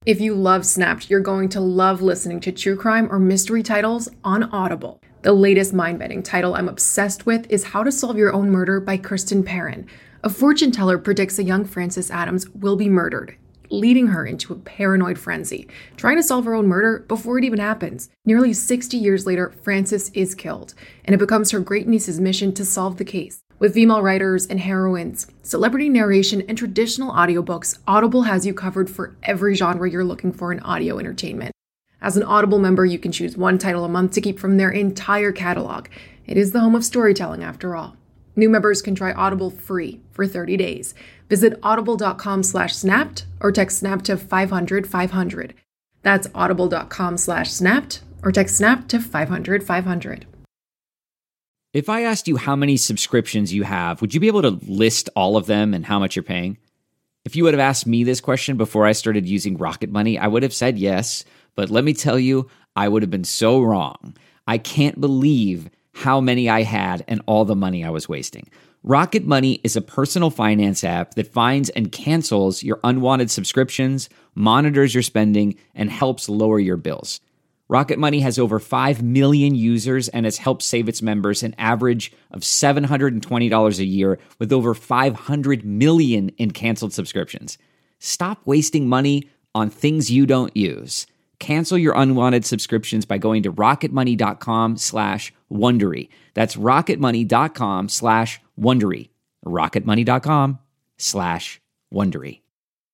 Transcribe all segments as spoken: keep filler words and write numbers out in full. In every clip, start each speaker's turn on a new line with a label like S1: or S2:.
S1: If you love Snapped, you're going to love listening to true crime or mystery titles on Audible. The latest mind-bending title I'm obsessed with is How to Solve Your Own Murder by Kristen Perrin. A fortune teller predicts a young Frances Adams will be murdered, leading her into a paranoid frenzy, trying to solve her own murder before it even happens. Nearly sixty years later, Frances is killed, and it becomes her great-niece's mission to solve the case. With female writers and heroines, celebrity narration, and traditional audiobooks, Audible has you covered for every genre you're looking for in audio entertainment. As an Audible member, you can choose one title a month to keep from their entire catalog. It is the home of storytelling, after all. New members can try Audible free for thirty days. Visit audible.com slash snapped or text snap to five hundred five hundred. That's audible.com slash snapped or text snap to five hundred five hundred.
S2: If I asked you how many subscriptions you have, would you be able to list all of them and how much you're paying? If you would have asked me this question before I started using Rocket Money, I would have said yes, but let me tell you, I would have been so wrong. I can't believe how many I had and all the money I was wasting. Rocket Money is a personal finance app that finds and cancels your unwanted subscriptions, monitors your spending, and helps lower your bills. Rocket Money has over five million users and has helped save its members an average of seven hundred twenty dollars a year with over five hundred million in canceled subscriptions. Stop wasting money on things you don't use. Cancel your unwanted subscriptions by going to rocketmoney.com slash Wondery. That's rocketmoney.com slash Wondery. rocketmoney.com slash Wondery.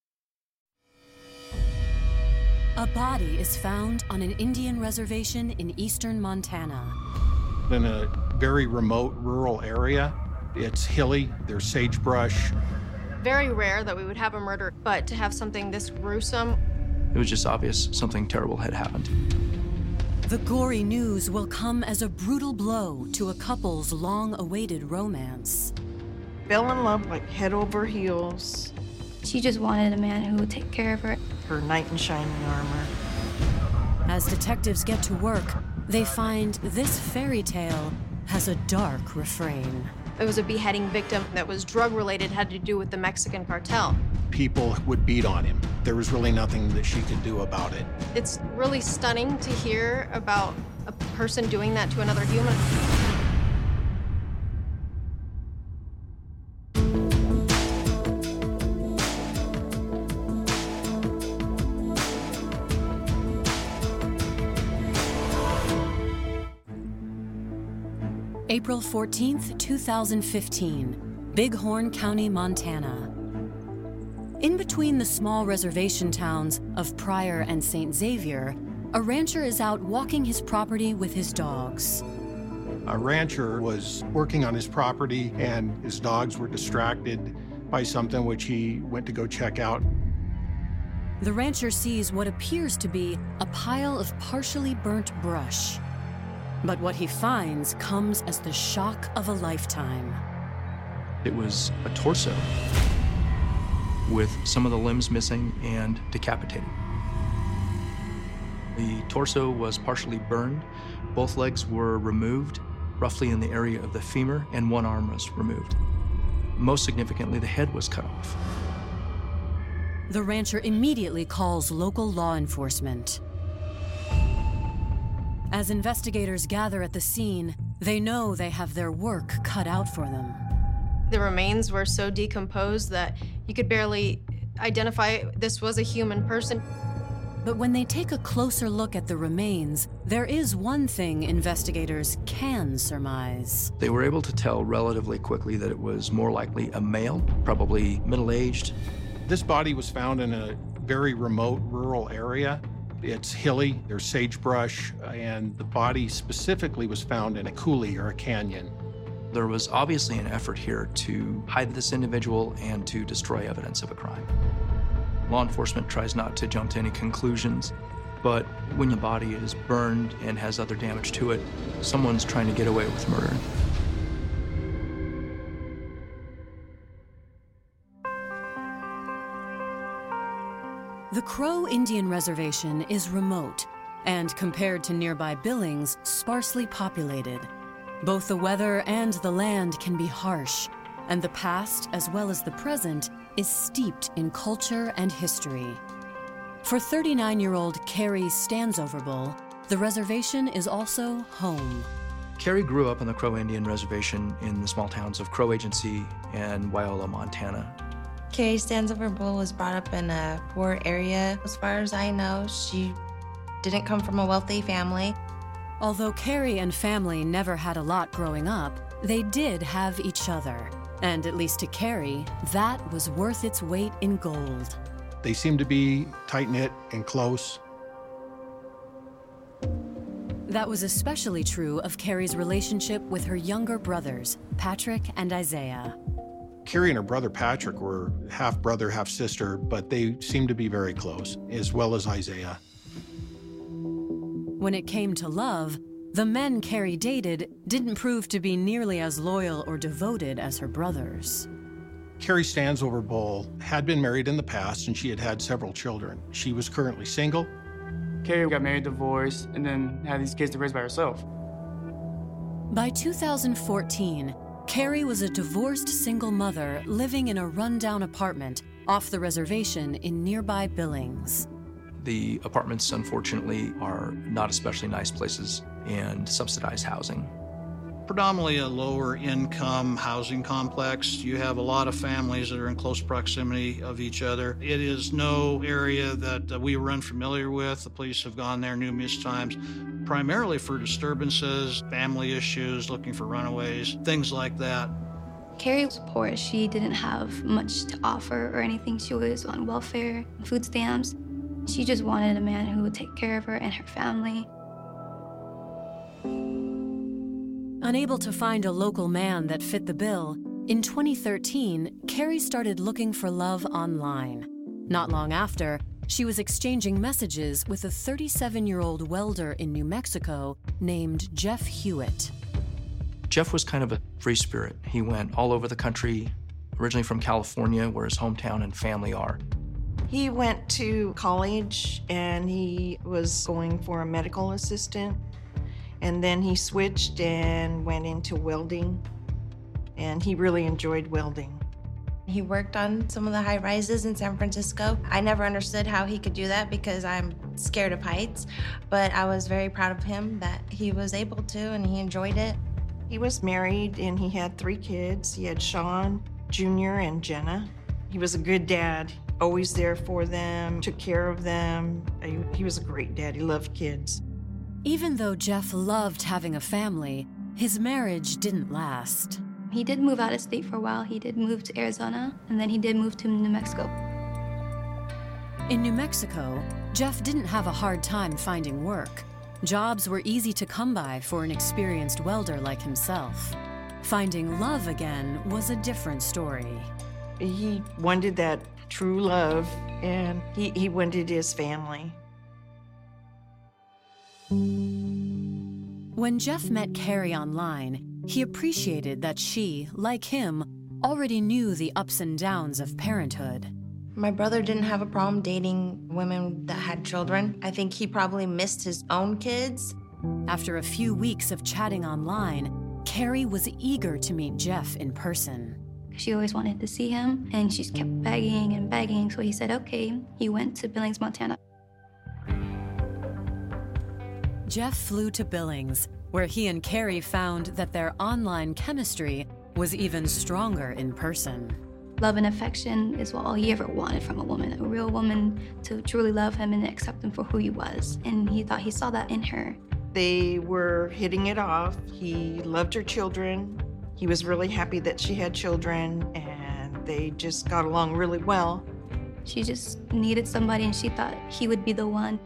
S3: A body is found on an Indian reservation in eastern Montana.
S4: In a very remote rural area. It's hilly, there's sagebrush.
S5: Very rare that we would have a murder, but to have something this gruesome.
S6: It was just obvious something terrible had happened.
S3: The gory news will come as a brutal blow to a couple's long-awaited romance.
S7: Fell in love like head over heels.
S8: She just wanted a man who would take care of her.
S7: Her knight in shining armor.
S3: As detectives get to work, they find this fairy tale has a dark refrain.
S5: It was a beheading victim that was drug-related, had to do with the Mexican cartel.
S4: People would beat on him. There was really nothing that she could do about it.
S5: It's really stunning to hear about a person doing that to another human.
S3: April fourteenth, two thousand fifteen, Bighorn County, Montana. In between the small reservation towns of Pryor and Saint Xavier, a rancher is out walking his property with his dogs.
S4: A rancher was working on his property and his dogs were distracted by something which he went to go check out.
S3: The rancher sees what appears to be a pile of partially burnt brush. But what he finds comes as the shock of a lifetime.
S6: It was a torso with some of the limbs missing and decapitated. The torso was partially burned. Both legs were removed, roughly in the area of the femur, and one arm was removed. Most significantly, the head was cut off.
S3: The rancher immediately calls local law enforcement. As investigators gather at the scene, they know they have their work cut out for them.
S5: The remains were so decomposed that you could barely identify this was a human person.
S3: But when they take a closer look at the remains, there is one thing investigators can surmise.
S6: They were able to tell relatively quickly that it was more likely a male, probably middle-aged.
S4: This body was found in a very remote rural area. It's hilly, there's sagebrush, and the body specifically was found in a coulee or a canyon.
S6: There was obviously an effort here to hide this individual and to destroy evidence of a crime. Law enforcement tries not to jump to any conclusions, but when the body is burned and has other damage to it, someone's trying to get away with murder.
S3: The Crow Indian Reservation is remote and, compared to nearby Billings, sparsely populated. Both the weather and the land can be harsh, and the past, as well as the present, is steeped in culture and history. For thirty-nine-year-old Carrie Stansoverbull, the reservation is also home.
S6: Carrie grew up on the Crow Indian Reservation in the small towns of Crow Agency and Wyola, Montana.
S9: Carrie Stansoverbull was brought up in a poor area. As far as I know, she didn't come from a wealthy family.
S3: Although Carrie and family never had a lot growing up, they did have each other. And at least to Carrie, that was worth its weight in gold.
S4: They seemed to be tight-knit and close.
S3: That was especially true of Carrie's relationship with her younger brothers, Patrick and Isaiah.
S4: Carrie and her brother Patrick were half brother, half sister, but they seemed to be very close, as well as Isaiah.
S3: When it came to love, the men Carrie dated didn't prove to be nearly as loyal or devoted as her brothers.
S4: Carrie Stansoverbull had been married in the past, and she had had several children. She was currently single.
S10: Carrie got married, divorced, and then had these kids to raise by herself.
S3: By two thousand fourteen, Carrie was a divorced single mother living in a rundown apartment off the reservation in nearby Billings.
S6: The apartments, unfortunately, are not especially nice places and subsidized housing.
S11: Predominantly a lower income housing complex. You have a lot of families that are in close proximity of each other. It is no area that uh, we were unfamiliar with. The police have gone there numerous times, primarily for disturbances, family issues, looking for runaways, things like that.
S8: Carrie was poor. She didn't have much to offer or anything. She was on welfare, food stamps. She just wanted a man who would take care of her and her family.
S3: Unable to find a local man that fit the bill, in twenty thirteen, Carrie started looking for love online. Not long after, she was exchanging messages with a thirty-seven-year-old welder in New Mexico named Jeff Hewitt.
S6: Jeff was kind of a free spirit. He went all over the country, originally from California, where his hometown and family are.
S7: He went to college and he was going for a medical assistant. And then he switched and went into welding. And he really enjoyed welding.
S9: He worked on some of the high rises in San Francisco. I never understood how he could do that because I'm scared of heights. But I was very proud of him that he was able to and he enjoyed it.
S7: He was married and he had three kids. He had Sean, Junior, and Jenna. He was a good dad, always there for them, took care of them. He, he was a great dad. He loved kids.
S3: Even though Jeff loved having a family, his marriage didn't last.
S8: He did move out of state for a while. He did move to Arizona, and then he did move to New Mexico.
S3: In New Mexico, Jeff didn't have a hard time finding work. Jobs were easy to come by for an experienced welder like himself. Finding love again was a different story.
S7: He wanted that true love, and he, he wanted his family.
S3: When Jeff met Carrie online, he appreciated that she, like him, already knew the ups and downs of parenthood.
S9: My brother didn't have a problem dating women that had children. I think he probably missed his own kids.
S3: After a few weeks of chatting online, Carrie was eager to meet Jeff in person.
S8: She always wanted to see him, and she kept begging and begging, so he said okay. He went to Billings, Montana.
S3: Jeff flew to Billings, where he and Carrie found that their online chemistry was even stronger in person.
S8: Love and affection is what all he ever wanted from a woman, a real woman to truly love him and accept him for who he was. And he thought he saw that in her.
S7: They were hitting it off. He loved her children. He was really happy that she had children, and they just got along really well.
S8: She just needed somebody, and she thought he would be the one.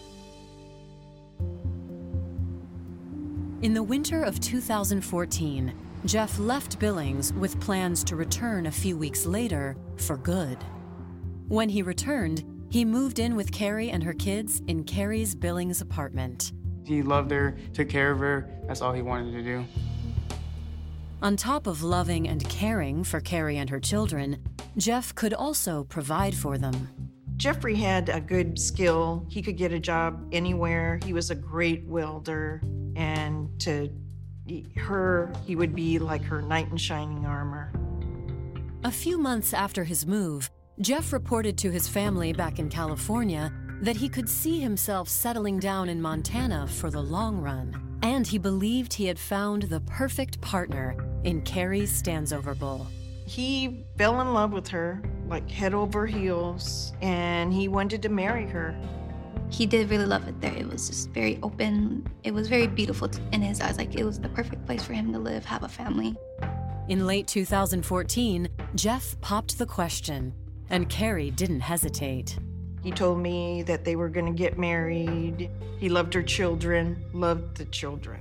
S3: In the winter of two thousand fourteen, Jeff left Billings with plans to return a few weeks later for good. When he returned, he moved in with Carrie and her kids in Carrie's Billings apartment.
S10: He loved her, took care of her. That's all he wanted to do.
S3: On top of loving and caring for Carrie and her children, Jeff could also provide for them.
S7: Jeffrey had a good skill. He could get a job anywhere. He was a great welder. And to her, he would be like her knight in shining armor.
S3: A few months after his move, Jeff reported to his family back in California that he could see himself settling down in Montana for the long run, and he believed he had found the perfect partner in Carrie Stansoverbull.
S7: He fell in love with her, like head over heels, and he wanted to marry her.
S8: He did really love it there. It was just very open. It was very beautiful in his eyes. Like, it was the perfect place for him to live, have a family.
S3: In late two thousand fourteen, Jeff popped the question, and Carrie didn't hesitate.
S7: He told me that they were going to get married. He loved her children, loved the children.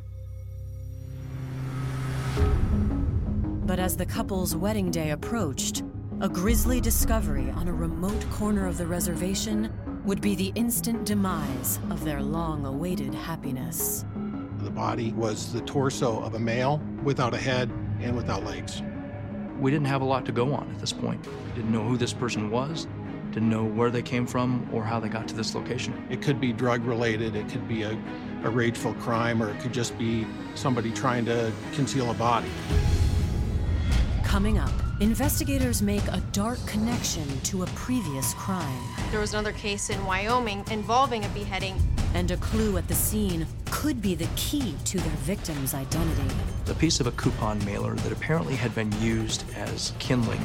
S3: But as the couple's wedding day approached, a grisly discovery on a remote corner of the reservation would be the instant demise of their long-awaited happiness.
S4: The body was the torso of a male without a head and without legs.
S6: We didn't have a lot to go on at this point. We didn't know who this person was, didn't know where they came from or how they got to this location.
S4: It could be drug-related, it could be a, a rageful crime, or it could just be somebody trying to conceal a body.
S3: Coming up, investigators make a dark connection to a previous crime.
S5: There was another case in Wyoming involving a beheading.
S3: And a clue at the scene could be the key to their victim's identity.
S6: A piece of a coupon mailer that apparently had been used as kindling.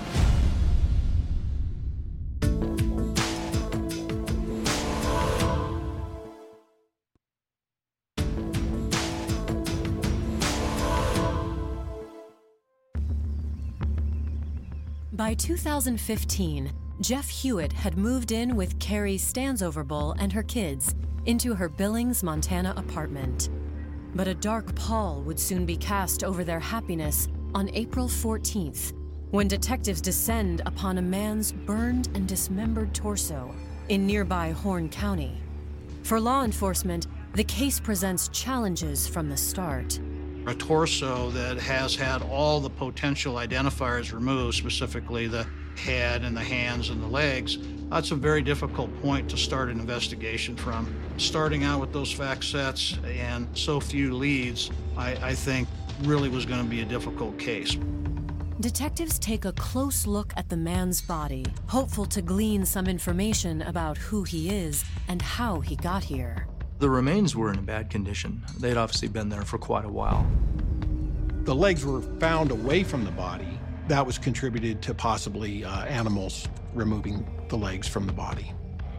S3: By two thousand fifteen, Jeff Hewitt had moved in with Carrie Stansoverbull and her kids into her Billings, Montana apartment. But a dark pall would soon be cast over their happiness on April fourteenth, when detectives descend upon a man's burned and dismembered torso in nearby Horn County. For law enforcement, the case presents challenges from the start.
S11: A torso that has had all the potential identifiers removed, specifically the head and the hands and the legs, that's a very difficult point to start an investigation from. Starting out with those fact sets and so few leads, I, I think really was going to be a difficult case.
S3: Detectives take a close look at the man's body, hopeful to glean some information about who he is and how he got here.
S6: The remains were in bad condition. They'd obviously been there for quite a while.
S4: The legs were found away from the body. That was contributed to possibly uh, animals removing the legs from the body.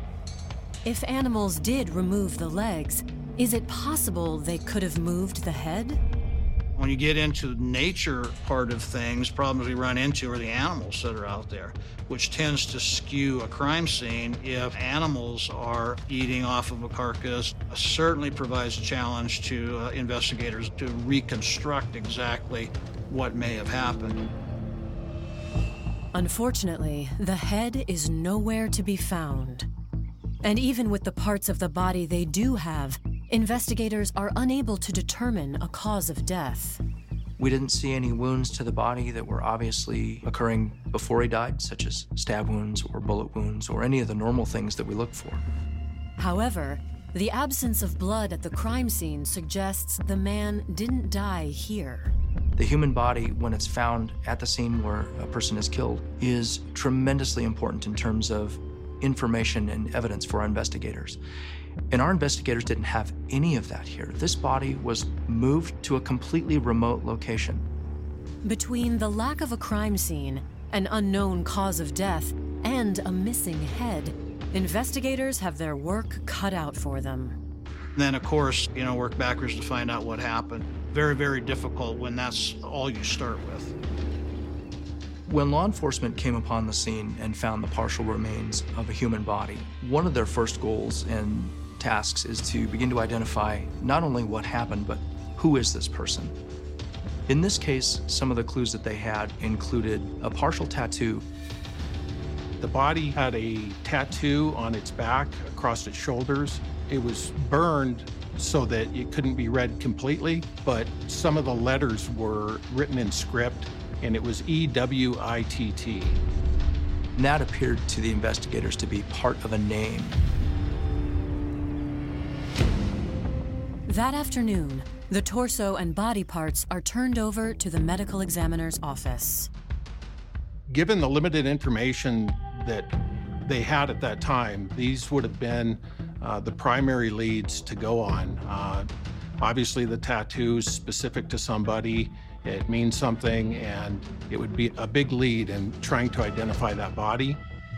S3: If animals did remove the legs, is it possible they could have moved the head?
S11: When you get into nature part of things, problems we run into are the animals that are out there, which tends to skew a crime scene if animals are eating off of a carcass. It certainly provides a challenge to uh, investigators to reconstruct exactly what may have happened.
S3: Unfortunately, the head is nowhere to be found. And even with the parts of the body they do have, investigators are unable to determine a cause of death.
S6: We didn't see any wounds to the body that were obviously occurring before he died, such as stab wounds or bullet wounds or any of the normal things that we look for.
S3: However, the absence of blood at the crime scene suggests the man didn't die here.
S6: The human body, when it's found at the scene where a person is killed, is tremendously important in terms of information and evidence for our investigators. And our investigators didn't have any of that here. This body was moved to a completely remote location.
S3: Between the lack of a crime scene, an unknown cause of death, and a missing head, investigators have their work cut out for them.
S11: Then, of course, you know, work backwards to find out what happened. Very, very difficult when that's all you start with.
S6: When law enforcement came upon the scene and found the partial remains of a human body, one of their first goals and tasks is to begin to identify not only what happened, but who is this person. In this case, some of the clues that they had included a partial tattoo.
S4: The body had a tattoo on its back across its shoulders. It was burned so that it couldn't be read completely, but some of the letters were written in script, and it was E W I T T.
S6: And that appeared to the investigators to be part of a name.
S3: That afternoon, the torso and body parts are turned over to the medical examiner's office.
S4: Given the limited information that they had at that time, these would have been uh, the primary leads to go on. Uh, obviously, the tattoo's specific to somebody. It means something, and it would be a big lead in trying to identify that body.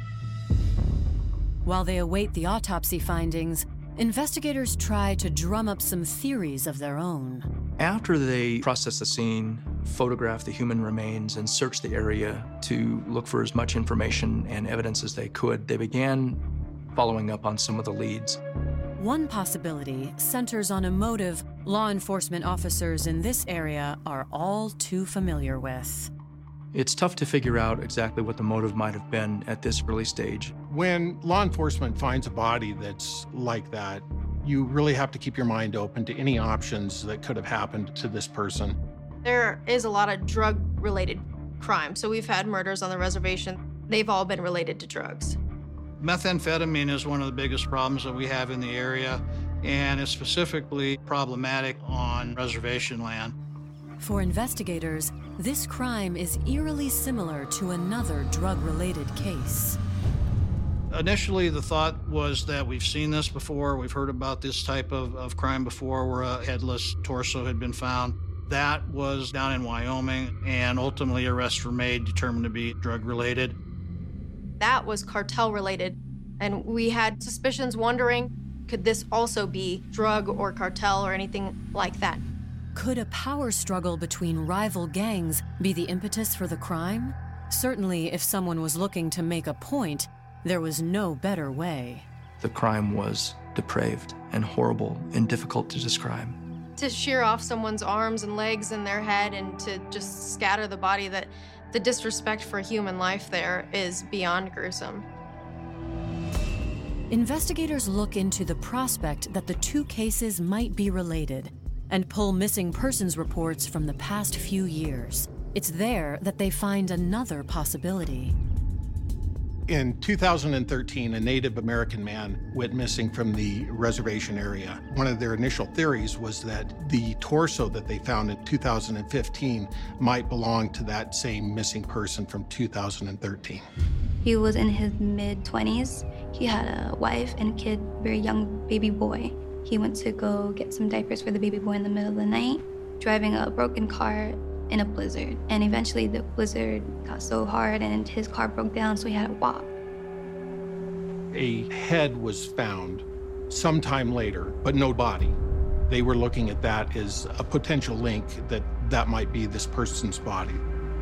S3: While they await the autopsy findings, investigators try to drum up some theories of their own.
S6: After they process the scene, photograph the human remains, and search the area to look for as much information and evidence as they could, they began following up on some of the leads.
S3: One possibility centers on a motive law enforcement officers in this area are all too familiar with.
S6: It's tough to figure out exactly what the motive might have been at this early stage.
S4: When law enforcement finds a body that's like that, you really have to keep your mind open to any options that could have happened to this person.
S5: There is a lot of drug-related crime. So we've had murders on the reservation. They've all been related to drugs.
S11: Methamphetamine is one of the biggest problems that we have in the area, and it's specifically problematic on reservation land.
S3: For investigators, this crime is eerily similar to another drug-related case.
S11: Initially, the thought was that we've seen this before. We've heard about this type of, of crime before where a headless torso had been found. That was down in Wyoming, and ultimately arrests were made, determined to be drug-related.
S5: That was cartel-related, and we had suspicions wondering, could this also be drug or cartel or anything like that?
S3: Could a power struggle between rival gangs be the impetus for the crime? Certainly, if someone was looking to make a point, there was no better way.
S6: The crime was depraved and horrible and difficult to describe.
S5: To shear off someone's arms and legs and their head and to just scatter the body, that the disrespect for human life there is beyond gruesome.
S3: Investigators look into the prospect that the two cases might be related and pull missing persons reports from the past few years. It's there that they find another possibility.
S4: In two thousand thirteen, a Native American man went missing from the reservation area. One of their initial theories was that the torso that they found in two thousand fifteen might belong to that same missing person from two thousand thirteen.
S8: He was in his mid-twenties. He had a wife and kid, very young baby boy. He went to go get some diapers for the baby boy in the middle of the night, driving a broken car in a blizzard. And eventually the blizzard got so hard and his car broke down, so he had to walk.
S4: A head was found sometime later, but no body. They were looking at that as a potential link that that might be this person's body.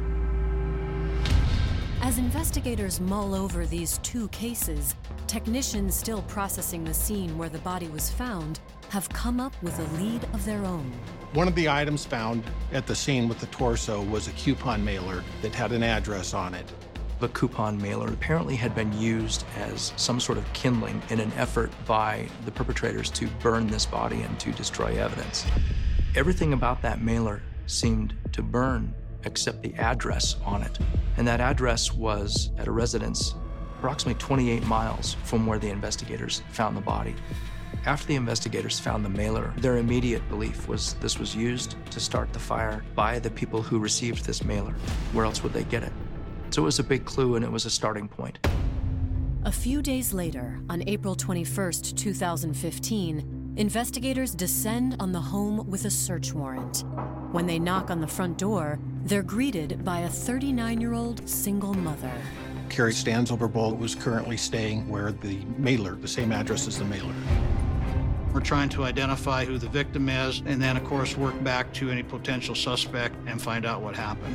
S3: As investigators mull over these two cases, technicians still processing the scene where the body was found have come up with a lead of their own.
S4: One of the items found at the scene with the torso was a coupon mailer that had an address on it.
S6: The coupon mailer apparently had been used as some sort of kindling in an effort by the perpetrators to burn this body and to destroy evidence. Everything about that mailer seemed to burn except the address on it. And that address was at a residence approximately twenty-eight miles from where the investigators found the body. After the investigators found the mailer, their immediate belief was this was used to start the fire by the people who received this mailer. Where else would they get it? So it was a big clue, and it was a starting point.
S3: A few days later, on April twenty-first, two thousand fifteen, investigators descend on the home with a search warrant. When they knock on the front door, they're greeted by a thirty-nine-year-old single mother.
S4: Carrie Stansoverbold was currently staying where the mailer, the same address as the mailer.
S11: We're trying to identify who the victim is, and then, of course, work back to any potential suspect and find out what happened.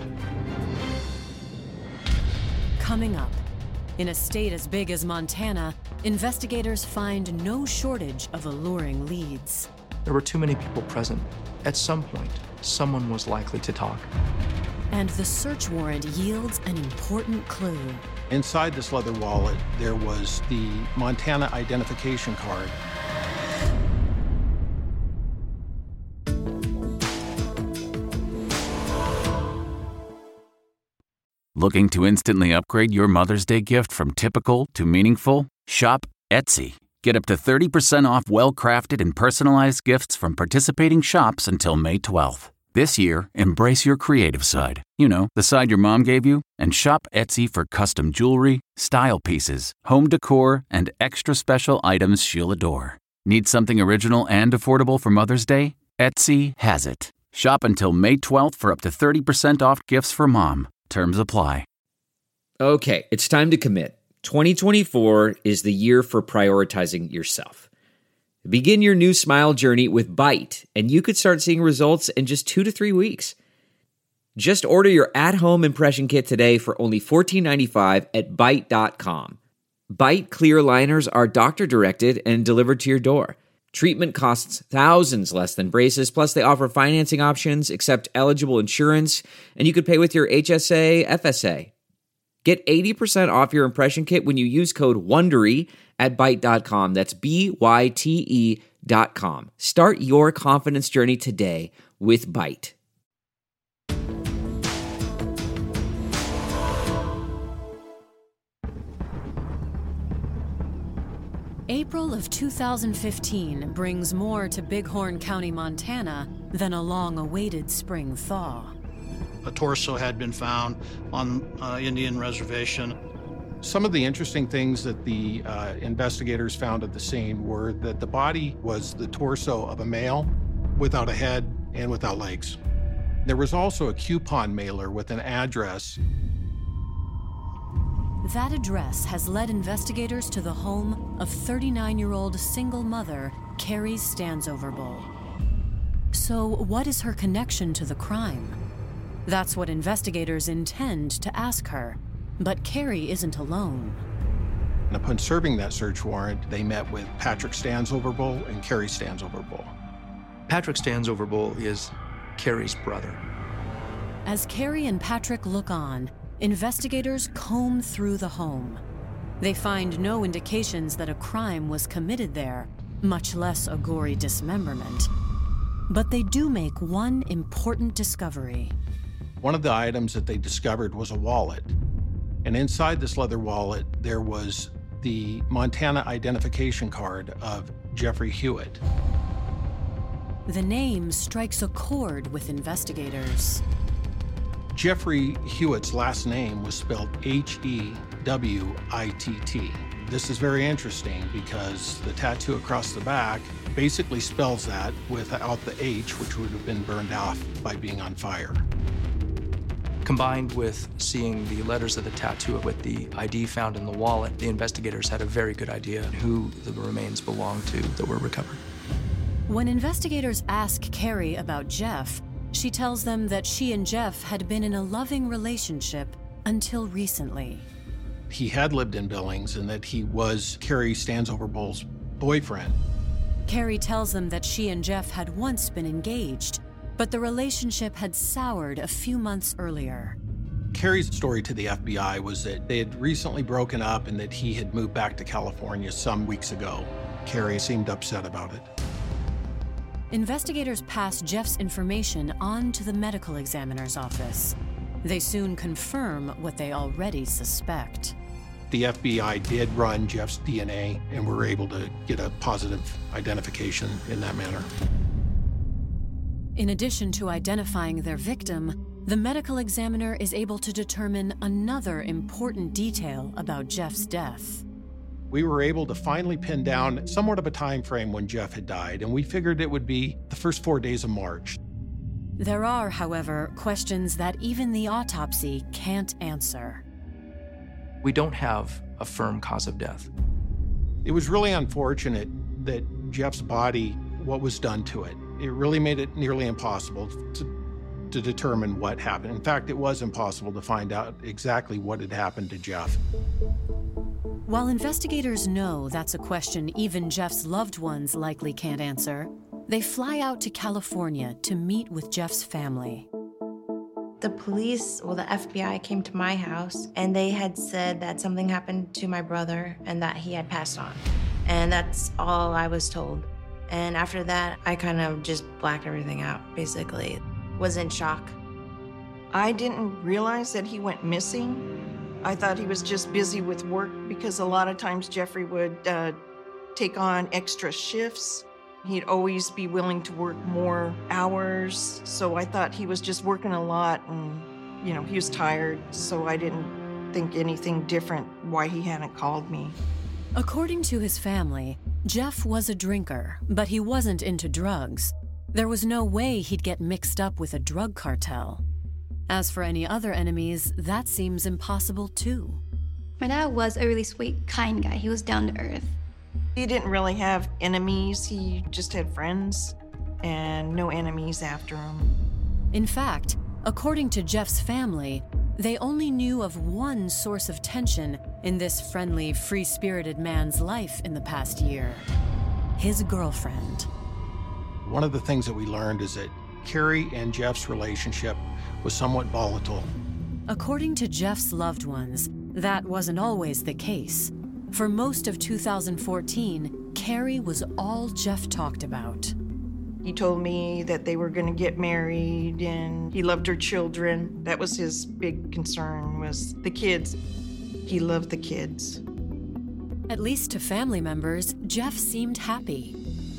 S3: Coming up, in a state as big as Montana, investigators find no shortage of alluring leads.
S6: There were too many people present. At some point, someone was likely to talk.
S3: And the search warrant yields an important clue.
S4: Inside this leather wallet, there was the Montana identification card.
S12: Looking to instantly upgrade your Mother's Day gift from typical to meaningful? Shop Etsy. Get up to thirty percent off well-crafted and personalized gifts from participating shops until May twelfth. This year, embrace your creative side. You know, the side your mom gave you. And shop Etsy for custom jewelry, style pieces, home decor, and extra special items she'll adore. Need something original and affordable for Mother's Day? Etsy has it. Shop until May twelfth for up to thirty percent off gifts for mom. Terms apply.
S2: Okay, it's time to commit. twenty twenty-four is the year for prioritizing yourself. Begin your new smile journey with Byte, and you could start seeing results in just two to three weeks. Just order your at-home impression kit today for only fourteen ninety-five at Byte dot com. Byte clear liners are doctor-directed and delivered to your door. Treatment costs thousands less than braces, plus they offer financing options, accept eligible insurance, and you could pay with your H S A, F S A. Get eighty percent off your impression kit when you use code WONDERY at Byte dot com. That's B Y T E dot com. Start your confidence journey today with Byte.
S3: April of two thousand fifteen brings more to Bighorn County, Montana than a long-awaited spring thaw.
S11: A torso had been found on uh, Indian reservation.
S4: Some of the interesting things that the uh, investigators found at the scene were that the body was the torso of a male without a head and without legs. There was also a coupon mailer with an address.
S3: That address has led investigators to the home of thirty-nine-year-old single mother, Carrie Stansoverbull. So what is her connection to the crime? That's what investigators intend to ask her, but Carrie isn't alone.
S4: And upon serving that search warrant, they met with Patrick Stansoverbull and Carrie Stansoverbull.
S6: Patrick Stansoverbull is Carrie's brother.
S3: As Carrie and Patrick look on, investigators comb through the home. They find no indications that a crime was committed there, much less a gory dismemberment. But they do make one important discovery.
S4: One of the items that they discovered was a wallet. And inside this leather wallet, there was the Montana identification card of Jeffrey Hewitt.
S3: The name strikes a chord with investigators.
S4: Jeffrey Hewitt's last name was spelled H E W I T T. This is very interesting because the tattoo across the back basically spells that without the H, which would have been burned off by being on fire.
S6: Combined with seeing the letters of the tattoo with the I D found in the wallet, the investigators had a very good idea who the remains belonged to that were recovered.
S3: When investigators ask Carrie about Jeff, she tells them that she and Jeff had been in a loving relationship until recently.
S4: He had lived in Billings and that he was Carrie Stansoverbull's boyfriend.
S3: Carrie tells them that she and Jeff had once been engaged, but the relationship had soured a few months earlier.
S4: Carrie's story to the F B I was that they had recently broken up and that he had moved back to California some weeks ago. Carrie seemed upset about it.
S3: Investigators pass Jeff's information on to the medical examiner's office. They soon confirm what they already suspect.
S4: The F B I did run Jeff's D N A and were able to get a positive identification in that manner.
S3: In addition to identifying their victim, the medical examiner is able to determine another important detail about Jeff's death.
S4: We were able to finally pin down somewhat of a time frame when Jeff had died, and we figured it would be the first four days of March.
S3: There are, however, questions that even the autopsy can't answer.
S6: We don't have a firm cause of death.
S4: It was really unfortunate that Jeff's body, what was done to it, it really made it nearly impossible to, to determine what happened. In fact, it was impossible to find out exactly what had happened to Jeff.
S3: While investigators know that's a question even Jeff's loved ones likely can't answer, they fly out to California to meet with Jeff's family.
S9: The police, well, the F B I came to my house and they had said that something happened to my brother and that he had passed on. And that's all I was told. And after that, I kind of just blacked everything out, basically. Was in shock.
S7: I didn't realize that he went missing. I thought he was just busy with work because a lot of times Jeffrey would uh, take on extra shifts. He'd always be willing to work more hours, so I thought he was just working a lot and, you know, he was tired, so I didn't think anything different why he hadn't called me.
S3: According to his family, Jeff was a drinker, but he wasn't into drugs. There was no way he'd get mixed up with a drug cartel. As for any other enemies, that seems impossible too.
S8: My dad was a really sweet, kind guy. He was down to earth.
S7: He didn't really have enemies. He just had friends and no enemies after him.
S3: In fact, according to Jeff's family, they only knew of one source of tension in this friendly, free-spirited man's life in the past year: his girlfriend.
S4: One of the things that we learned is that Carrie and Jeff's relationship was somewhat volatile.
S3: According to Jeff's loved ones, that wasn't always the case. For most of two thousand fourteen, Carrie was all Jeff talked about.
S7: He told me that they were going to get married and he loved her children. That was his big concern, was the kids. He loved the kids.
S3: At least to family members, Jeff seemed happy.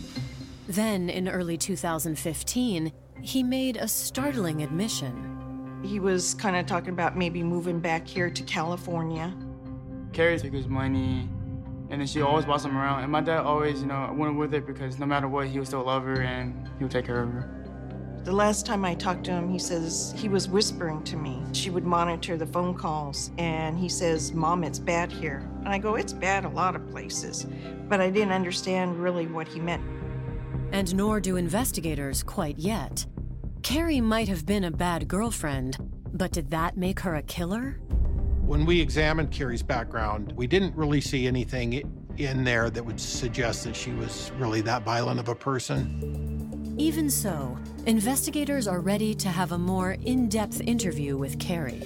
S3: Then, in early two thousand fifteen, he made a startling admission.
S7: He was kind of talking about maybe moving back here to California.
S10: Carrie took his money, and then she always bossed him around. And my dad always, you know, went with it because no matter what, he would still love her and he would take care of her.
S7: The last time I talked to him, he says he was whispering to me. She would monitor the phone calls, and he says, "Mom, it's bad here." And I go, "It's bad a lot of places." But I didn't understand really what he meant.
S3: And nor do investigators quite yet. Carrie might have been a bad girlfriend, but did that make her a killer?
S4: When we examined Carrie's background, we didn't really see anything in there that would suggest that she was really that violent of a person.
S3: Even so, investigators are ready to have a more in-depth interview with Carrie.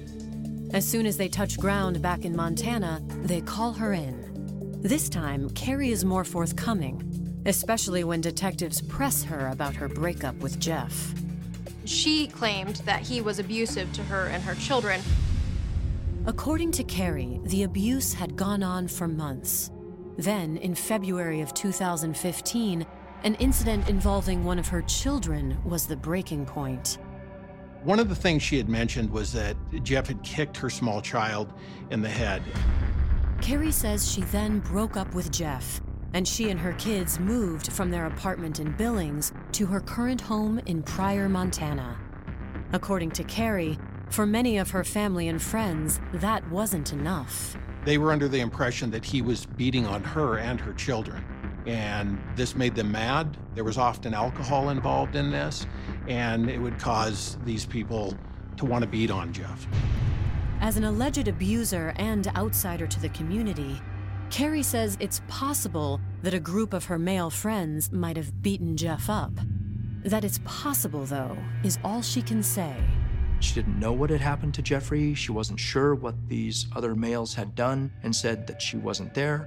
S3: As soon as they touch ground back in Montana, they call her in. This time, Carrie is more forthcoming, especially when detectives press her about her breakup with Jeff.
S5: She claimed that he was abusive to her and her children.
S3: According to Carrie, the abuse had gone on for months. Then, in February of two thousand fifteen, an incident involving one of her children was the breaking point.
S4: One of the things she had mentioned was that Jeff had kicked her small child in the head.
S3: Carrie says she then broke up with Jeff, and she and her kids moved from their apartment in Billings to her current home in Pryor, Montana. According to Carrie, for many of her family and friends, that wasn't enough.
S4: They were under the impression that he was beating on her and her children, and this made them mad. There was often alcohol involved in this, and it would cause these people to want to beat on Jeff.
S3: As an alleged abuser and outsider to the community, Carrie says it's possible that a group of her male friends might have beaten Jeff up. That it's possible, though, is all she can say.
S6: She didn't know what had happened to Jeffrey. She wasn't sure what these other males had done and said that she wasn't there.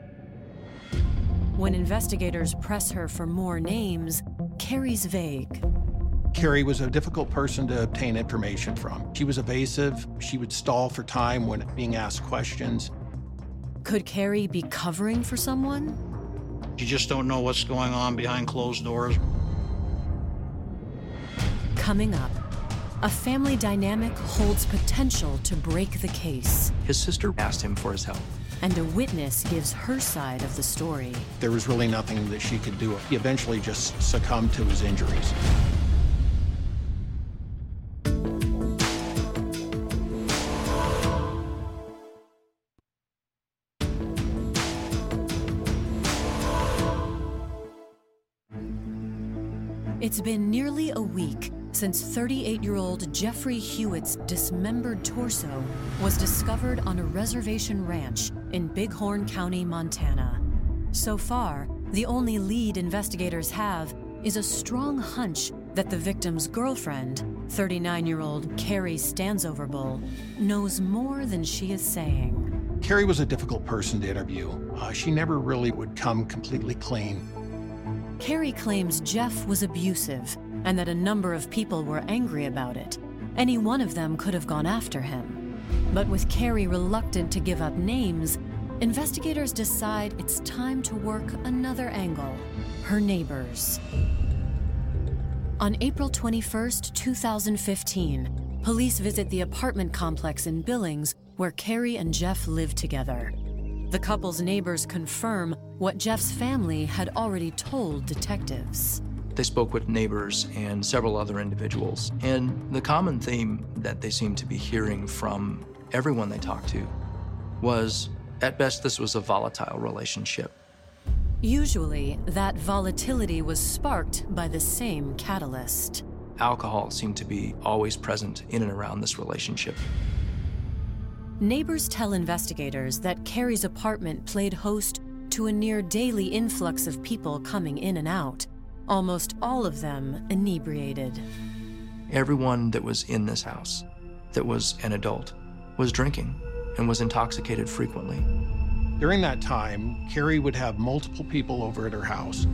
S3: When investigators press her for more names, Carrie's vague.
S4: Carrie was a difficult person to obtain information from. She was evasive. She would stall for time when being asked questions.
S3: Could Carrie be covering for someone?
S11: You just don't know what's going on behind closed doors.
S3: Coming up, a family dynamic holds potential to break the case.
S6: His sister asked him for his help.
S3: And a witness gives her side of the story.
S4: There was really nothing that she could do. He eventually just succumbed to his injuries.
S3: It's been nearly a week since thirty-eight-year-old Jeffrey Hewitt's dismembered torso was discovered on a reservation ranch in Bighorn County, Montana. So far, the only lead investigators have is a strong hunch that the victim's girlfriend, thirty-nine-year-old Carrie Stansoverbull, knows more than she is saying.
S4: Carrie was a difficult person to interview. Uh, she never really would come completely clean.
S3: Carrie claims Jeff was abusive and that a number of people were angry about it. Any one of them could have gone after him. But with Carrie reluctant to give up names, investigators decide it's time to work another angle: her neighbors. On April twenty-first, two thousand fifteen, police visit the apartment complex in Billings where Carrie and Jeff lived together. The couple's neighbors confirm what Jeff's family had already told detectives.
S6: They spoke with neighbors and several other individuals, and the common theme that they seemed to be hearing from everyone they talked to was, at best, this was a volatile relationship.
S3: Usually, that volatility was sparked by the same catalyst.
S6: Alcohol seemed to be always present in and around this relationship.
S3: Neighbors tell investigators that Carrie's apartment played host to a near daily influx of people coming in and out, almost all of them inebriated.
S6: Everyone that was in this house, that was an adult, was drinking and was intoxicated frequently.
S4: During that time, Carrie would have multiple people over at her house.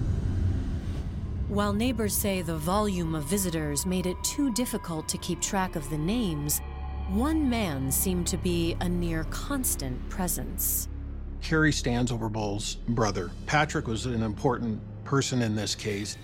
S3: While neighbors say the volume of visitors made it too difficult to keep track of the names, one man seemed to be a near constant presence.
S4: Carrie Stansoverbull's brother. Patrick was an important person in this case.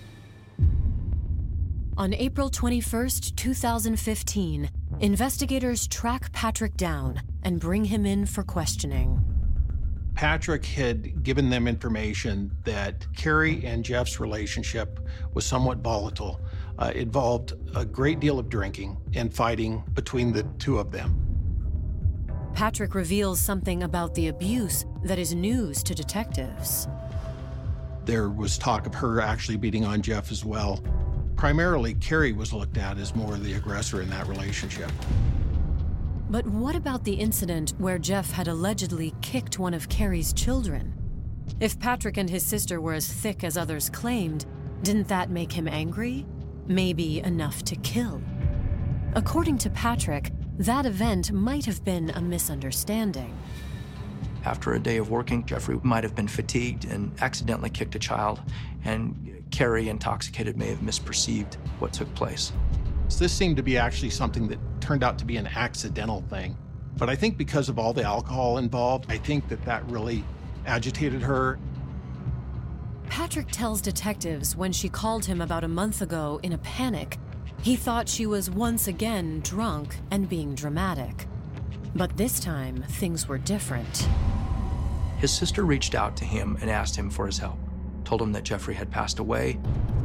S3: On April twenty-first, two thousand fifteen, investigators track Patrick down and bring him in for questioning.
S4: Patrick had given them information that Carrie and Jeff's relationship was somewhat volatile. Uh, it involved a great deal of drinking and fighting between the two of them.
S3: Patrick reveals something about the abuse that is news to detectives.
S4: There was talk of her actually beating on Jeff as well. Primarily, Carrie was looked at as more the aggressor in that relationship.
S3: But what about the incident where Jeff had allegedly kicked one of Carrie's children? If Patrick and his sister were as thick as others claimed, didn't that make him angry? Maybe enough to kill. According to Patrick, that event might have been a misunderstanding.
S6: After a day of working, Jeffrey might have been fatigued and accidentally kicked a child, and Carrie, intoxicated, may have misperceived what took place.
S4: This seemed to be actually something that turned out to be an accidental thing. But I think because of all the alcohol involved, I think that that really agitated her.
S3: Patrick tells detectives when she called him about a month ago in a panic, he thought she was once again drunk and being dramatic. But this time, things were different.
S6: His sister reached out to him and asked him for his help, told him that Jeffrey had passed away.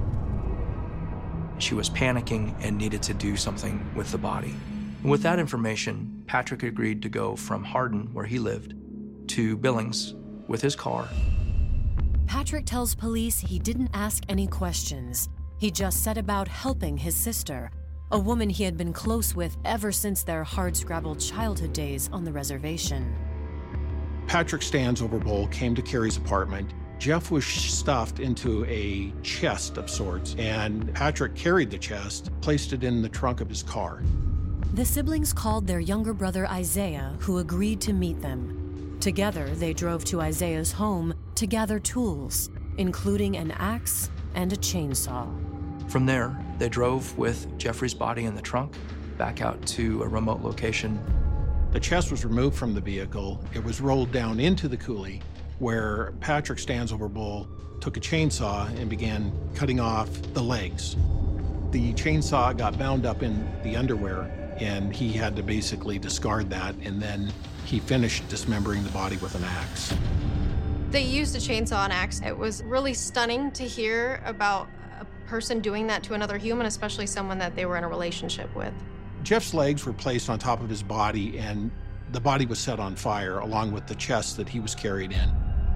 S6: She was panicking and needed to do something with the body. And with that information, Patrick agreed to go from Hardin, where he lived, to Billings with his car.
S3: Patrick tells police he didn't ask any questions. He just set about helping his sister, a woman he had been close with ever since their hard-scrabbled childhood days on the reservation.
S4: Patrick Stansoverbull came to Carrie's apartment. Jeff was stuffed into a chest of sorts, and Patrick carried the chest, placed it in the trunk of his car.
S3: The siblings called their younger brother Isaiah, who agreed to meet them. Together, they drove to Isaiah's home to gather tools, including an axe and a chainsaw.
S6: From there, they drove with Jeffrey's body in the trunk back out to a remote location.
S4: The chest was removed from the vehicle. It was rolled down into the coulee, where Patrick Stansoverbull took a chainsaw and began cutting off the legs. The chainsaw got bound up in the underwear, and he had to basically discard that, and then he finished dismembering the body with an axe.
S5: They used a chainsaw and axe. It was really stunning to hear about a person doing that to another human, especially someone that they were in a relationship with.
S4: Jeff's legs were placed on top of his body, and the body was set on fire, along with the chest that he was carried in.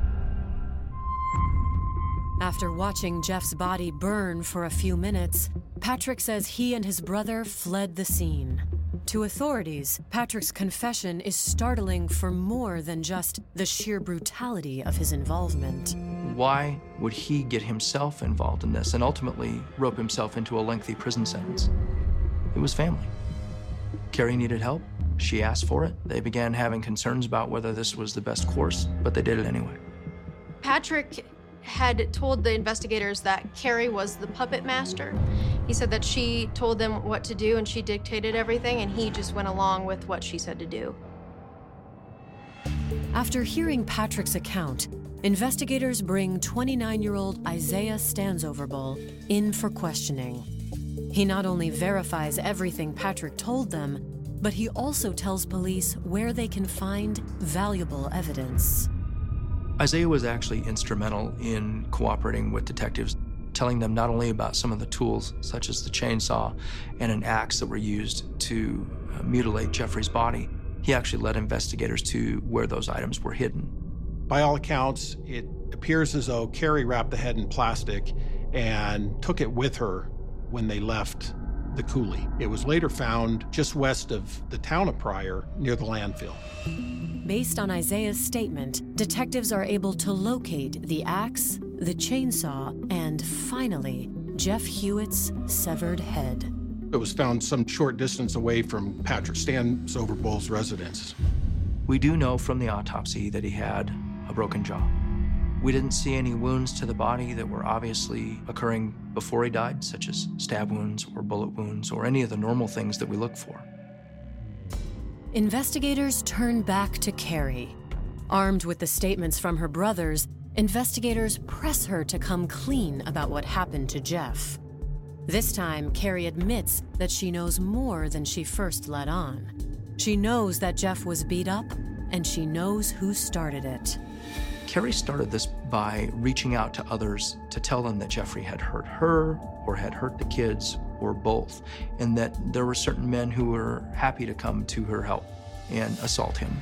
S3: After watching Jeff's body burn for a few minutes, Patrick says he and his brother fled the scene. To authorities, Patrick's confession is startling for more than just the sheer brutality of his involvement.
S6: Why would he get himself involved in this and ultimately rope himself into a lengthy prison sentence? It was family. Carrie needed help. She asked for it. They began having concerns about whether this was the best course, but they did it anyway.
S5: Patrick had told the investigators that Carrie was the puppet master. He said that she told them what to do and she dictated everything, and he just went along with what she said to do.
S3: After hearing Patrick's account, investigators bring twenty-nine-year-old Isaiah Stansoverbull in for questioning. He not only verifies everything Patrick told them, but he also tells police where they can find valuable evidence.
S6: Isaiah was actually instrumental in cooperating with detectives, telling them not only about some of the tools, such as the chainsaw and an axe that were used to uh, mutilate Jeffrey's body. He actually led investigators to where those items were hidden.
S4: By all accounts, it appears as though Carrie wrapped the head in plastic and took it with her when they left the coulee. It was later found just west of the town of Pryor, near the landfill.
S3: Based on Isaiah's statement, detectives are able to locate the axe, the chainsaw, and finally, Jeff Hewitt's severed head.
S4: It was found some short distance away from Patrick Stansoverbull's residence.
S6: We do know from the autopsy that he had a broken jaw. We didn't see any wounds to the body that were obviously occurring before he died, such as stab wounds or bullet wounds or any of the normal things that we look for.
S3: Investigators turn back to Carrie. Armed with the statements from her brothers, investigators press her to come clean about what happened to Jeff. This time, Carrie admits that she knows more than she first let on. She knows that Jeff was beat up, and she knows who started it.
S6: Carrie started this by reaching out to others to tell them that Jeffrey had hurt her or had hurt the kids or both, and that there were certain men who were happy to come to her help and assault him.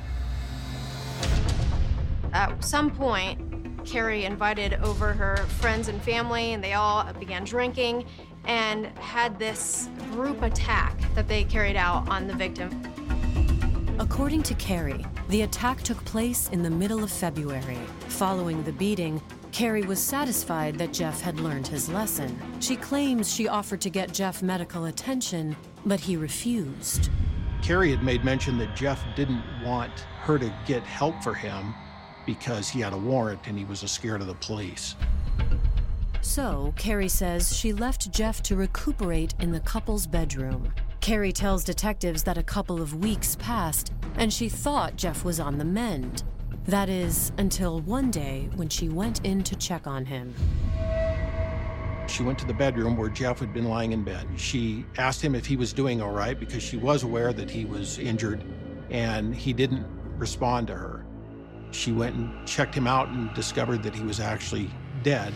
S5: At some point, Carrie invited over her friends and family, and they all began drinking and had this group attack that they carried out on the victim.
S3: According to Carrie, the attack took place in the middle of February. Following the beating, Carrie was satisfied that Jeff had learned his lesson. She claims she offered to get Jeff medical attention, but he refused.
S4: Carrie had made mention that Jeff didn't want her to get help for him because he had a warrant and he was scared of the police.
S3: So, Carrie says she left Jeff to recuperate in the couple's bedroom. Carrie tells detectives that a couple of weeks passed and she thought Jeff was on the mend. That is, until one day when she went in to check on him.
S4: She went to the bedroom where Jeff had been lying in bed. She asked him if he was doing all right because she was aware that he was injured, and he didn't respond to her. She went and checked him out and discovered that he was actually dead.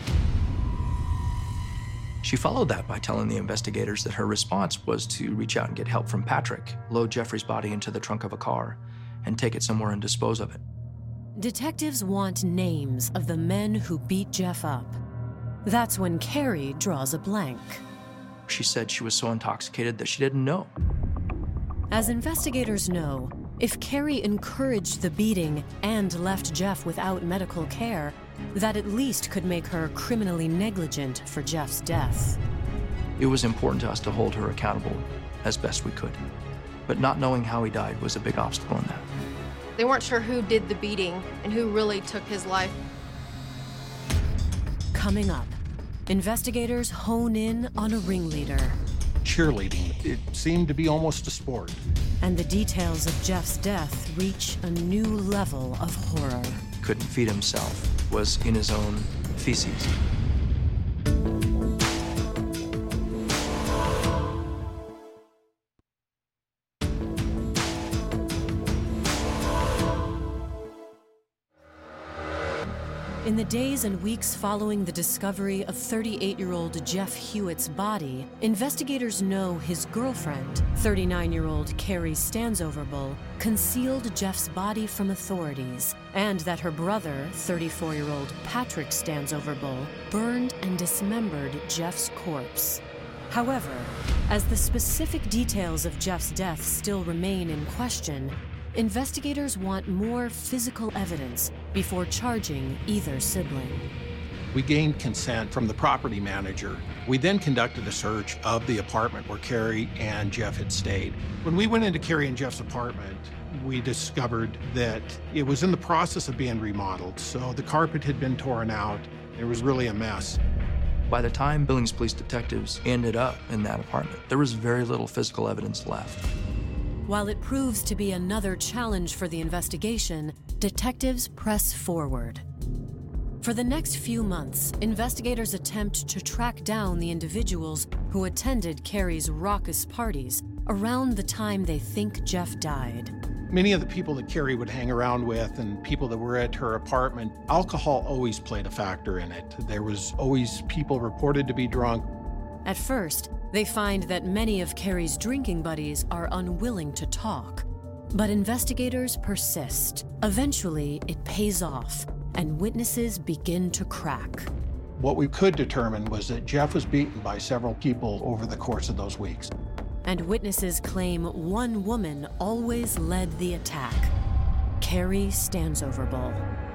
S6: She followed that by telling the investigators that her response was to reach out and get help from Patrick, load Jeffrey's body into the trunk of a car, and take it somewhere and dispose of it.
S3: Detectives want names of the men who beat Jeff up. That's when Carrie draws a blank.
S6: She said she was so intoxicated that she didn't know.
S3: As investigators know, if Carrie encouraged the beating and left Jeff without medical care, that at least could make her criminally negligent for Jeff's death.
S6: It was important to us to hold her accountable as best we could, but not knowing how he died was a big obstacle in that.
S5: They weren't sure who did the beating and who really took his life.
S3: Coming up, investigators hone in on a ringleader.
S4: Cheerleading. It seemed to be almost a sport.
S3: And the details of Jeff's death reach a new level of horror.
S6: Couldn't feed himself, was in his own feces.
S3: In the days and weeks following the discovery of thirty-eight-year-old Jeff Hewitt's body, investigators know his girlfriend, thirty-nine-year-old Carrie Stansoverbull, concealed Jeff's body from authorities, and that her brother, thirty-four-year-old Patrick Stansoverbull, burned and dismembered Jeff's corpse. However, as the specific details of Jeff's death still remain in question, investigators want more physical evidence before charging either sibling.
S4: We gained consent from the property manager. We then conducted a search of the apartment where Carrie and Jeff had stayed. When we went into Carrie and Jeff's apartment, we discovered that it was in the process of being remodeled. So the carpet had been torn out. It was really a mess.
S6: By the time Billings police detectives ended up in that apartment, there was very little physical evidence left.
S3: While it proves to be another challenge for the investigation, detectives press forward. For the next few months, investigators attempt to track down the individuals who attended Carrie's raucous parties around the time they think Jeff died.
S4: Many of the people that Carrie would hang around with and people that were at her apartment, alcohol always played a factor in it. There was always people reported to be drunk.
S3: At first, they find that many of Carrie's drinking buddies are unwilling to talk. But investigators persist. Eventually, it pays off, and witnesses begin to crack.
S4: What we could determine was that Jeff was beaten by several people over the course of those weeks.
S3: And witnesses claim one woman always led the attack, Carrie Stansoverbull.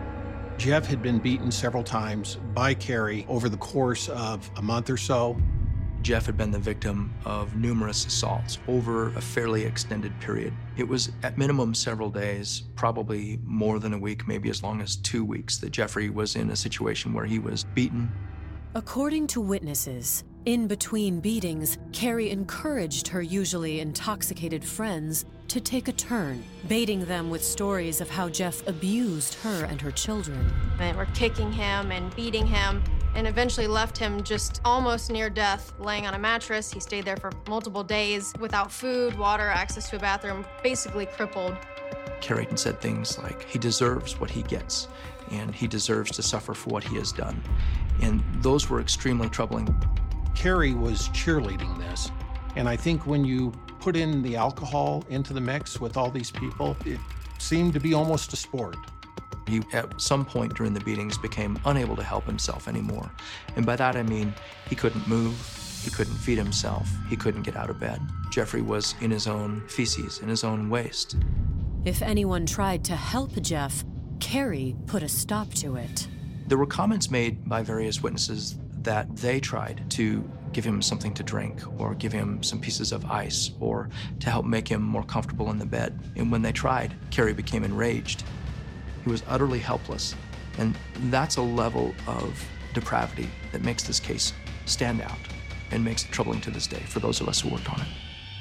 S4: Jeff had been beaten several times by Carrie over the course of a month or so.
S6: Jeff had been the victim of numerous assaults over a fairly extended period. It was at minimum several days, probably more than a week, maybe as long as two weeks, that Jeffrey was in a situation where he was beaten.
S3: According to witnesses, in between beatings, Carrie encouraged her usually intoxicated friends to take a turn, baiting them with stories of how Jeff abused her and her children.
S5: They were kicking him and beating him, and eventually left him just almost near death, laying on a mattress. He stayed there for multiple days without food, water, access to a bathroom, basically crippled.
S6: Carrie said things like, he deserves what he gets, and he deserves to suffer for what he has done. And those were extremely troubling.
S4: Carrie was cheerleading this, and I think when you put in the alcohol into the mix with all these people, it seemed to be almost a sport.
S6: He, at some point during the beatings, became unable to help himself anymore. And by that I mean he couldn't move, he couldn't feed himself, he couldn't get out of bed. Jeffrey was in his own feces, in his own waste.
S3: If anyone tried to help Jeff, Carrie put a stop to it.
S6: There were comments made by various witnesses that they tried to give him something to drink or give him some pieces of ice or to help make him more comfortable in the bed. And when they tried, Carrie became enraged. He was utterly helpless. And that's a level of depravity that makes this case stand out and makes it troubling to this day for those of us who worked on it.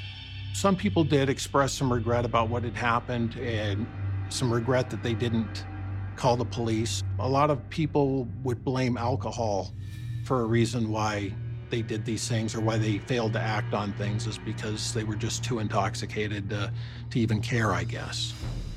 S4: Some people did express some regret about what had happened and some regret that they didn't call the police. A lot of people would blame alcohol for a reason why they did these things or why they failed to act on things, is because they were just too intoxicated to, to even care, I guess.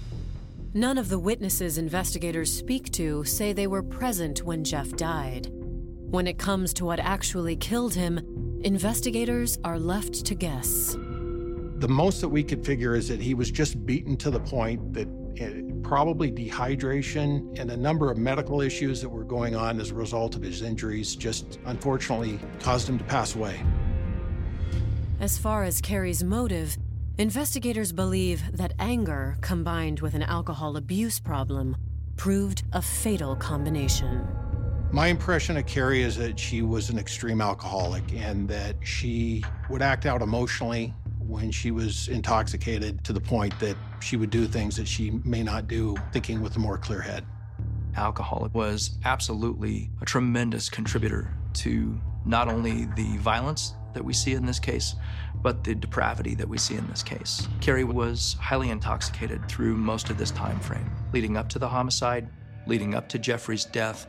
S3: None of the witnesses investigators speak to say they were present when Jeff died. When it comes to what actually killed him, investigators are left to guess.
S4: The most that we could figure is that he was just beaten to the point that it, probably dehydration and a number of medical issues that were going on as a result of his injuries just unfortunately caused him to pass away.
S3: As far as Carrie's motive, investigators believe that anger combined with an alcohol abuse problem proved a fatal combination.
S4: My impression of Carrie is that she was an extreme alcoholic and that she would act out emotionally when she was intoxicated to the point that she would do things that she may not do thinking with a more clear head.
S6: Alcohol was absolutely a tremendous contributor to not only the violence that we see in this case, but the depravity that we see in this case. Carrie was highly intoxicated through most of this time frame, leading up to the homicide, leading up to Jeffrey's death.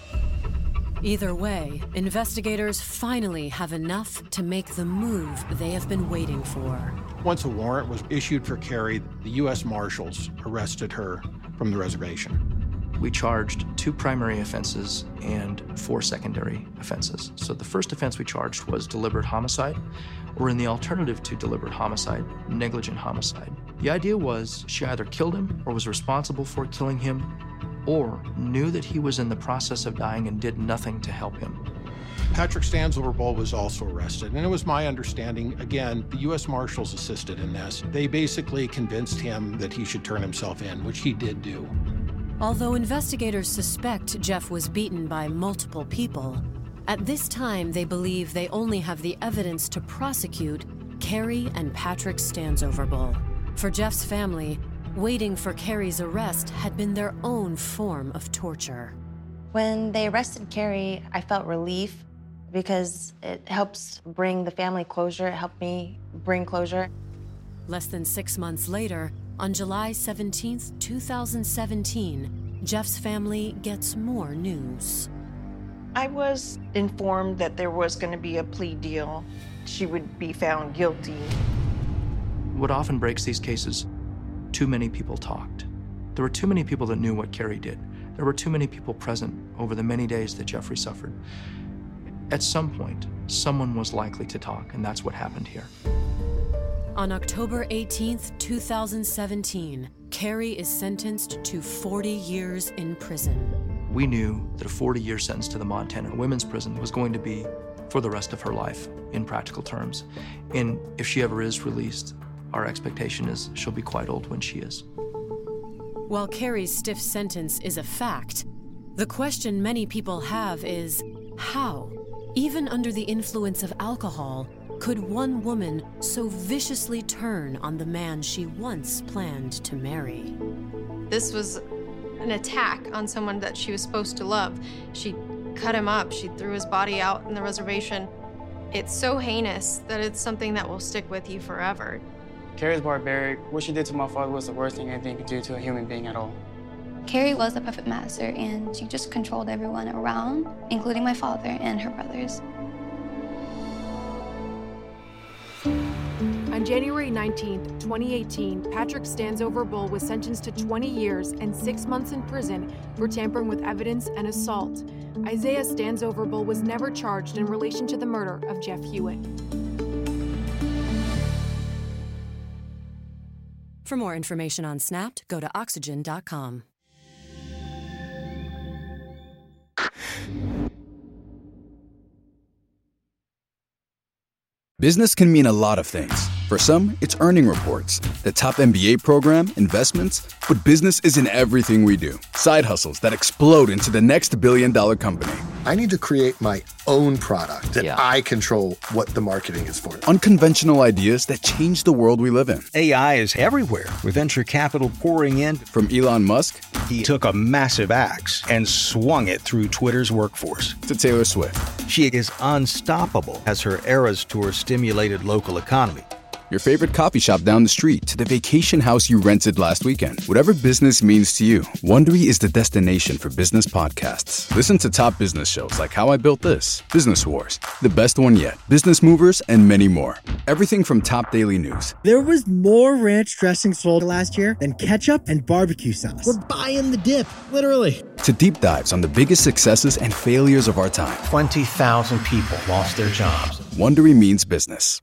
S3: Either way, investigators finally have enough to make the move they have been waiting for.
S4: Once a warrant was issued for Carrie, the U S Marshals arrested her from the reservation.
S6: We charged two primary offenses and four secondary offenses. So the first offense we charged was deliberate homicide, or in the alternative to deliberate homicide, negligent homicide. The idea was she either killed him or was responsible for killing him, or knew that he was in the process of dying and did nothing to help him.
S4: Patrick Stansoverbull was also arrested, and it was my understanding, again, the U S Marshals assisted in this. They basically convinced him that he should turn himself in, which he did do.
S3: Although investigators suspect Jeff was beaten by multiple people, at this time they believe they only have the evidence to prosecute Carrie and Patrick Stansoverbull. For Jeff's family, waiting for Carrie's arrest had been their own form of torture.
S9: When they arrested Carrie, I felt relief because it helps bring the family closure. It helped me bring closure.
S3: Less than six months later, On July seventeenth, two thousand seventeen, Jeff's family gets more news.
S7: I was informed that there was going to be a plea deal. She would be found guilty.
S6: What often breaks these cases, too many people talked. There were too many people that knew what Carrie did. There were too many people present over the many days that Jeffrey suffered. At some point, someone was likely to talk, and that's what happened here.
S3: On October eighteenth, two thousand seventeen, Carrie is sentenced to forty years in prison.
S6: We knew that a forty-year sentence to the Montana women's prison was going to be for the rest of her life, in practical terms. And if she ever is released, our expectation is she'll be quite old when she is.
S3: While Carrie's stiff sentence is a fact, the question many people have is, how, even under the influence of alcohol, could one woman so viciously turn on the man she once planned to marry?
S5: This was an attack on someone that she was supposed to love. She cut him up. She threw his body out in the reservation. It's so heinous that it's something that will stick with you forever.
S10: Carrie's barbaric. What she did to my father was the worst thing anything could do to a human being at all.
S8: Carrie was the puppet master, and she just controlled everyone around, including my father and her brothers.
S1: On January nineteenth, twenty eighteen, Patrick Stansover Bull was sentenced to twenty years and six months in prison for tampering with evidence and assault. Isaiah Stansover Bull was never charged in relation to the murder of Jeff Hewitt.
S3: For more information on Snapped, go to oxygen dot com.
S13: Business can mean a lot of things. For some, it's earning reports, the top M B A program, investments, but business isn't everything we do. Side hustles that explode into the next billion-dollar company.
S14: I need to create my own product that yeah. I control what the marketing is for.
S13: Unconventional ideas that change the world we live in.
S15: A I is everywhere, with venture capital pouring in.
S13: From Elon Musk,
S15: he took a massive axe and swung it through Twitter's workforce.
S13: To Taylor Swift.
S15: She is unstoppable as her Eras Tour stimulated local economy.
S13: Your favorite coffee shop down the street to the vacation house you rented last weekend. Whatever business means to you, Wondery is the destination for business podcasts. Listen to top business shows like How I Built This, Business Wars, The Best One Yet, Business Movers, and many more. Everything from top daily news.
S16: There was more ranch dressing sold last year than ketchup and barbecue sauce. We're buying the dip, literally.
S13: To deep dives on the biggest successes and failures of our time.
S17: twenty thousand people lost their jobs.
S13: Wondery means business.